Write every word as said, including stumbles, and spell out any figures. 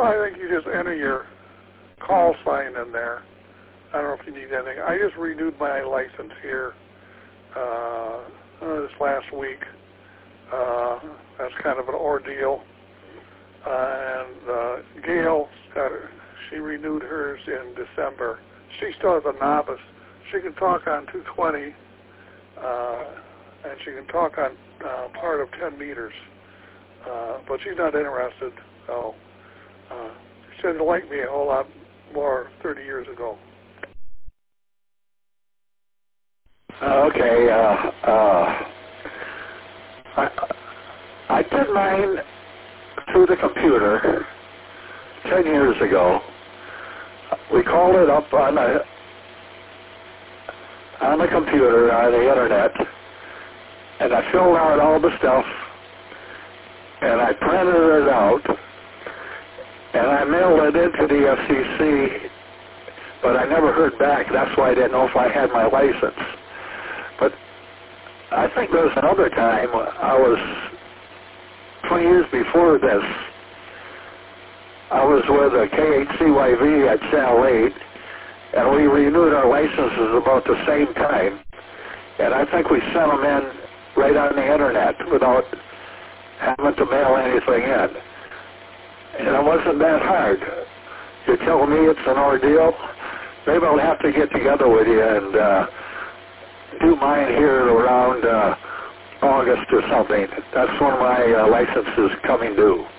I think you just enter your call sign in there. I don't know if you need anything. I just renewed my license here uh, this last week. Uh, that's kind of an ordeal. Uh, and uh, Gail, got her, she renewed hers in December. She still is a novice. She can talk on two twenty, uh, and she can talk on uh, part of ten meters. Uh, but she's not interested. So uh, she said it liked me a whole lot more thirty years ago. Okay. Uh, uh, I, I did mine through the computer ten years ago. We called it up on a on the computer, on the internet, and I filled out all the stuff, and I printed it out, and I mailed it into the F C C, but I never heard back. That's why I didn't know if I had my license. But I think there was another time I was, twenty years before this, I was with a K H C Y V at Channel eight, and we renewed our licenses about the same time. And I think we sent them in right on the internet without having to mail anything in. And it wasn't that hard. You're telling me it's an ordeal? Maybe I'll have to get together with you and uh, do mine here around uh, August or something. That's when my uh, license is coming due.